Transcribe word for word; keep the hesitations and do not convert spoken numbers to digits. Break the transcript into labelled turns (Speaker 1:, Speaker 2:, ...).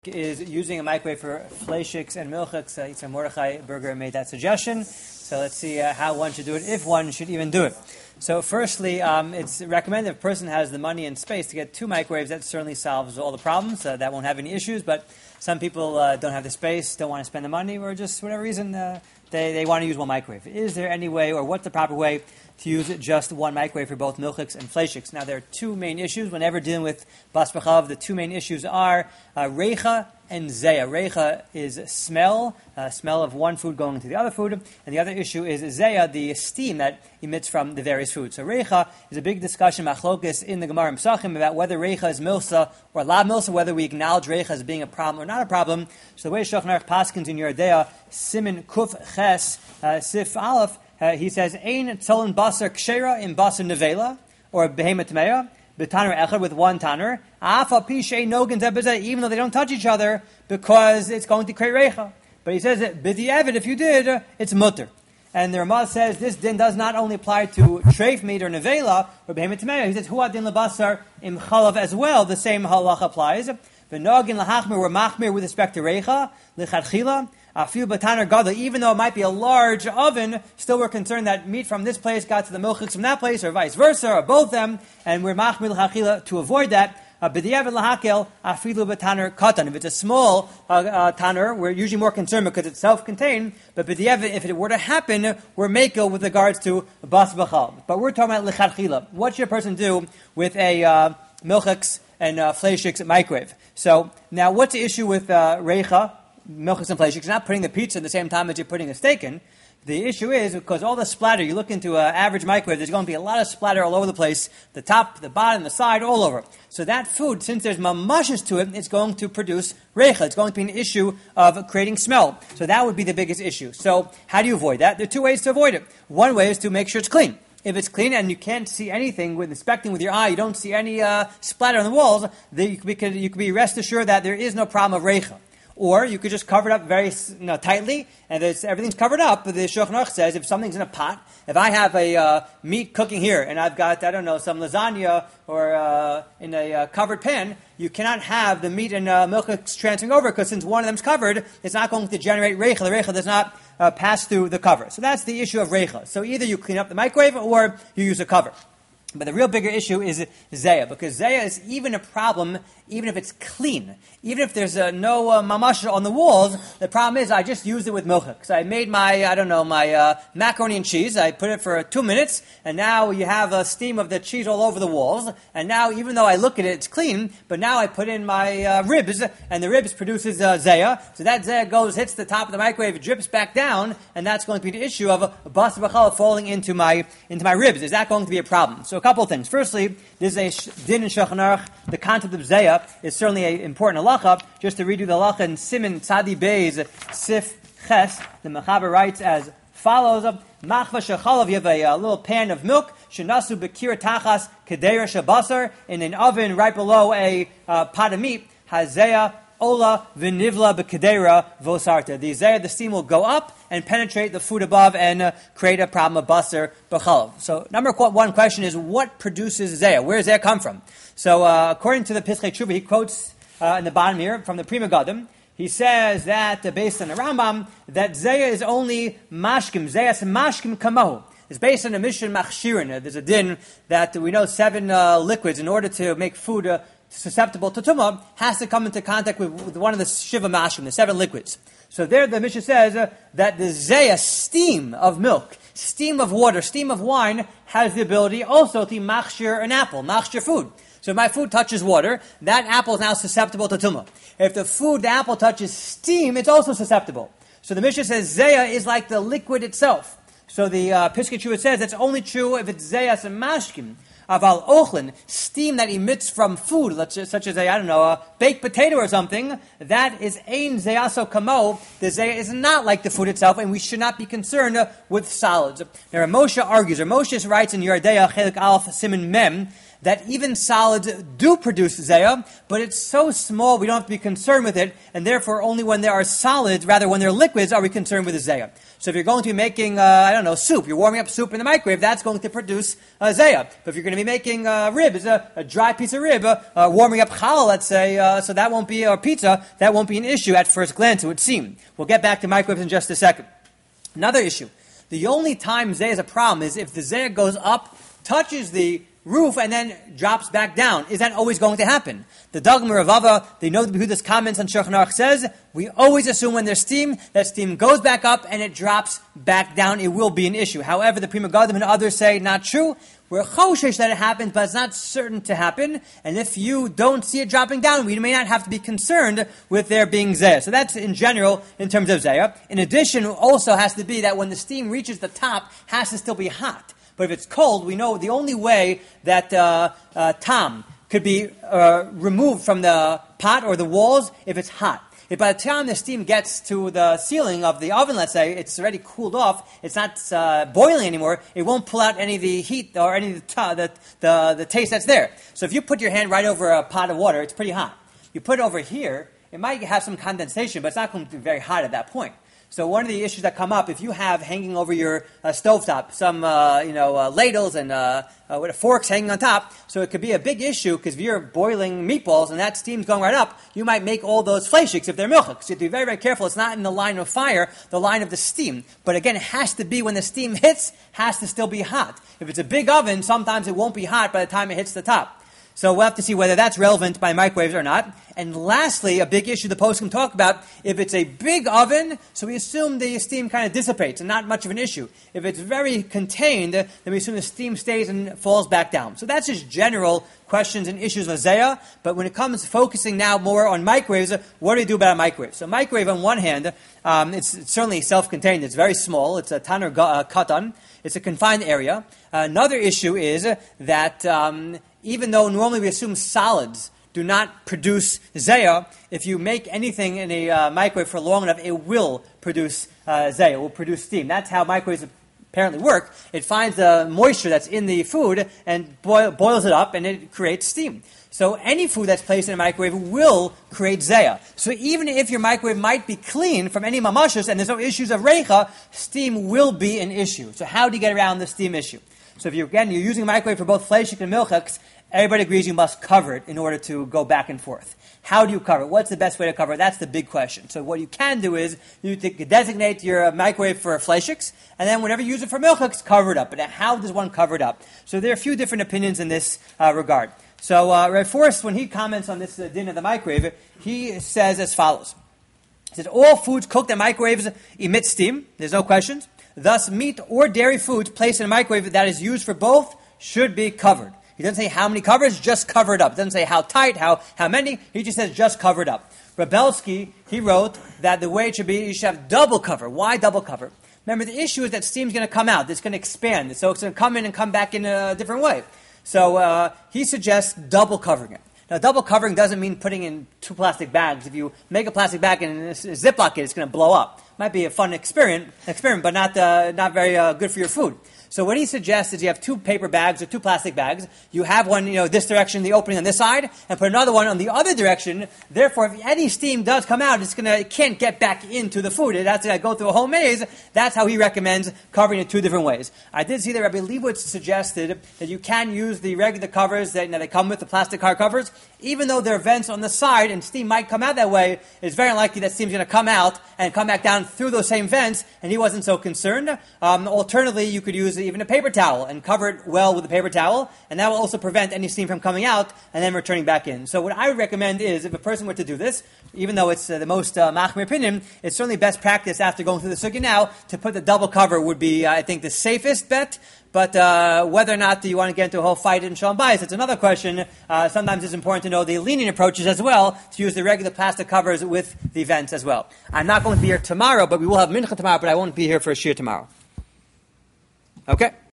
Speaker 1: Is using a microwave for fleishiks and milchiks. Uh, Yitzhak Mordechai Berger made that suggestion. So let's see uh, how one should do it, if one should even do it. So firstly, um, it's recommended if a person has the money and space to get two microwaves. That certainly solves all the problems. Uh, that won't have any issues, but some people uh, don't have the space, don't want to spend the money, or just whatever reason uh, they, they want to use one microwave. Is there any way, or what's the proper way to use just one microwave for both milchiks and fleishiks? Now, there are two main issues. Whenever dealing with bas b'chalav, the two main issues are uh, reicha and zeya. Reicha is smell, uh, smell of one food going into the other food, and the other issue is zeya, the steam that emits from the various foods. So reicha is a big discussion, machlokes, in the Gemara and Pesachim about whether reicha is milsa or la milsa, whether we acknowledge reicha as being a problem or not a problem. So the way Shulchan Aruch paskins in Yeridea, Simin Kuf Ches, uh, Sif Aleph, Uh, he says, Ein tzolin basar kshera in basar nevela, or behemoth tmeya, b'taner echad, with one taner, afa pi she'ein nogan zeh, even though they don't touch each other, because it's going to create reicha. But he says that b'di'evid, if you did, uh, it's mutter. And the Ramah says this din does not only apply to treif meat or nevela, or behemoth tmeya. He says, huad din lebasar im chalav as well, the same halach applies. V'nogin lahachmir, we're machmir with respect to reicha, l'chadchila, Afiu b'taner gadol, even though it might be a large oven, still we're concerned that meat from this place got to the milchiks from that place, or vice versa, or both them, and we're machmir l'chadchila to avoid that. B'di'evid lahakel afilu b'taner katan. If it's a small uh, uh, taner, we're usually more concerned because it's self-contained. But b'di'evid, if it were to happen, we're makel with regards to bas b'chal. But we're talking about l'chadchila. What should a person do with a uh, milchiks and uh, fleishiks microwave? So now, what's the issue with uh, reicha? Milchiks and fleishiks, you're not putting the pizza at the same time as you're putting the steak in. The issue is, because all the splatter, you look into an average microwave, there's going to be a lot of splatter all over the place, the top, the bottom, the side, all over. So that food, since there's mamashes to it, it's going to produce reicha. It's going to be an issue of creating smell. So that would be the biggest issue. So how do you avoid that? There are two ways to avoid it. One way is to make sure it's clean. If it's clean and you can't see anything with inspecting with your eye, you don't see any uh, splatter on the walls, then you could, you could be rest assured that there is no problem of reicha. Or you could just cover it up very you know, tightly, and everything's covered up. But the Shulchan Aruch says if something's in a pot, if I have a uh, meat cooking here, and I've got, I don't know, some lasagna or uh, in a uh, covered pan, you cannot have the meat and uh, milk transferring over, because since one of them's covered, it's not going to generate reicha. The reicha does not uh, pass through the cover. So that's the issue of reicha. So either you clean up the microwave or you use a cover. But the real bigger issue is zeya, because zeya is even a problem even if it's clean. Even if there's uh, no uh, mamash on the walls, the problem is I just used it with milchik. So I made my, I don't know, my uh, macaroni and cheese. I put it for two minutes, and now you have a steam of the cheese all over the walls. And now, even though I look at it, it's clean, but now I put in my uh, ribs, and the ribs produces uh, zeya. So that zeya goes, hits the top of the microwave, drips back down, and that's going to be the issue of a bas b'chal falling into my into my ribs. Is that going to be a problem? So a couple of things. Firstly, this is a din in Shulchan Aruch. The concept of zeya is certainly an important halacha. Just to redo the halacha in Simin Tzadi Beis Sif Ches, the Mechaber writes as follows: Machva shechalav, you have a, a little pan of milk, shenasu bekir tachas kedera shabasar, in an oven right below a uh, pot of meat, hazeya ola v'nivla b'kedera vosarta. The zeya, the steam will go up and penetrate the food above and uh, create a problem of basar b'chalav. So number one question is, what produces zeya? Where does zeya come from? So uh, according to the Pischei Tshuva, he quotes uh, in the bottom here from the Pri Megadim, he says that, uh, based on the Rambam, that zeya is only mashkim, zeyas mashkim kamahu. It's based on the Mishnah Machshirin. Uh, there's a din that uh, we know seven uh, liquids, in order to make food uh, susceptible to tumah, has to come into contact with, with one of the shiva mashkim, the seven liquids. So there the Mishnah says uh, that the zeya, steam of milk, steam of water, steam of wine, has the ability also to machshir an apple, machshir food. So if my food touches water, that apple is now susceptible to tumah. If the food, the apple, touches steam, it's also susceptible. So the Mishnah says zeya is like the liquid itself. So the uh, Pischei Tshuva says that's only true if it's zeyas and mashkim. Aval ochlin, steam that emits from food, such as a, I don't know, a baked potato or something, that is ein zeyaso kamo. The zeya is not like the food itself, and we should not be concerned uh, with solids. Now, Moshe argues, or Moshe writes in Yeridea Chelik Aleph Siman Mem, that even solids do produce zayah, but it's so small we don't have to be concerned with it, and therefore only when there are solids, rather when they're liquids, are we concerned with the zayah. So if you're going to be making, uh, I don't know, soup, you're warming up soup in the microwave, that's going to produce uh, zayah. But if you're going to be making uh, ribs, a, a dry piece of rib, uh, uh, warming up challah, let's say, uh, so that won't be, or pizza, that won't be an issue at first glance, it would seem. We'll get back to microwaves in just a second. Another issue. The only time zayah is a problem is if the zayah goes up, touches the roof, and then drops back down. Is that always going to happen? The Dagmar Ravava, the Noda B'Yehuda's comments on Shulchan Aruch says, we always assume when there's steam, that steam goes back up and it drops back down. It will be an issue. However, the Pri Megadim and others say, not true. We're choshesh that it happens, but it's not certain to happen. And if you don't see it dropping down, we may not have to be concerned with there being zayah. So that's in general in terms of zayah. In addition, also has to be that when the steam reaches the top, has to still be hot. But if it's cold, we know the only way that uh, uh, tam could be uh, removed from the pot or the walls if it's hot. If by the time the steam gets to the ceiling of the oven, let's say, it's already cooled off, it's not uh, boiling anymore, it won't pull out any of the heat or any of the, t- the, the, the taste that's there. So if you put your hand right over a pot of water, it's pretty hot. You put it over here, it might have some condensation, but it's not going to be very hot at that point. So one of the issues that come up, if you have hanging over your uh, stovetop some uh, you know uh, ladles and uh, uh, with forks hanging on top, so it could be a big issue because if you're boiling meatballs and that steam's going right up, you might make all those fleishiks if they're milchik. So you have to be very, very careful. It's not in the line of fire, the line of the steam. But again, it has to be when the steam hits, has to still be hot. If it's a big oven, sometimes it won't be hot by the time it hits the top. So we'll have to see whether that's relevant by microwaves or not. And lastly, a big issue the poskim talk about, if it's a big oven, so we assume the steam kind of dissipates and not much of an issue. If it's very contained, then we assume the steam stays and falls back down. So that's just general questions and issues of zayah. But when it comes to focusing now more on microwaves, what do we do about a microwave? So microwave, on one hand, um, it's, it's certainly self-contained. It's very small. It's a taner uh, katan. It's a confined area. Uh, another issue is that Um, even though normally we assume solids do not produce zayah, if you make anything in a uh, microwave for long enough, it will produce uh, zayah, it will produce steam. That's how microwaves apparently work. It finds the moisture that's in the food and boil, boils it up, and it creates steam. So any food that's placed in a microwave will create zayah. So even if your microwave might be clean from any mamashos and there's no issues of reicha, steam will be an issue. So how do you get around the steam issue? So if you again you're using a microwave for both fleishik and milchaks, everybody agrees you must cover it in order to go back and forth. How do you cover it? What's the best way to cover it? That's the big question. So what you can do is you designate your microwave for fleishiks, and then whenever you use it for milchaks, cover it up. But how does one cover it up? So there are a few different opinions in this uh, regard. So uh, Rav Forrest, when he comments on this uh, din of the microwave, he says as follows. He says, all foods cooked in microwaves emit steam. There's no questions. Thus, meat or dairy foods placed in a microwave that is used for both should be covered. He doesn't say how many covers, just cover it up. He doesn't say how tight, how, how many. He just says just cover it up. Rabelsky, he wrote that the way it should be, you should have double cover. Why double cover? Remember, the issue is that steam's going to come out. It's going to expand. So it's going to come in and come back in a different way. So uh, he suggests double covering it. Now, double covering doesn't mean putting in two plastic bags. If you make a plastic bag and a Ziploc it, it's going to blow up. Might be a fun experiment, experiment, but not uh, not very uh, good for your food. So what he suggests is you have two paper bags or two plastic bags. You have one, you know, this direction, the opening on this side, and put another one on the other direction. Therefore, if any steam does come out, it's gonna, it can't get back into the food. It has to go through a whole maze. That's how he recommends covering it two different ways. I did see that Rabbi Leibowitz suggested that you can use the regular covers that, you know, they come with the plastic car covers. Even though there are vents on the side and steam might come out that way, it's very likely that steam's going to come out and come back down through those same vents, and he wasn't so concerned. Um, alternatively, you could use even a paper towel and cover it well with a paper towel, and that will also prevent any steam from coming out and then returning back in. So what I would recommend is, if a person were to do this, even though it's uh, the most uh, machmir opinion, it's certainly best practice after going through the sugya now to put the double cover would be, uh, I think, the safest bet. But uh, whether or not you want to get into a whole fight in shalom bayis, it's another question. Uh, sometimes it's important to know the lenient approaches as well, to use the regular plastic covers with the vents as well. I'm not going to be here tomorrow, but we will have mincha tomorrow, but I won't be here for a shir tomorrow. Okay?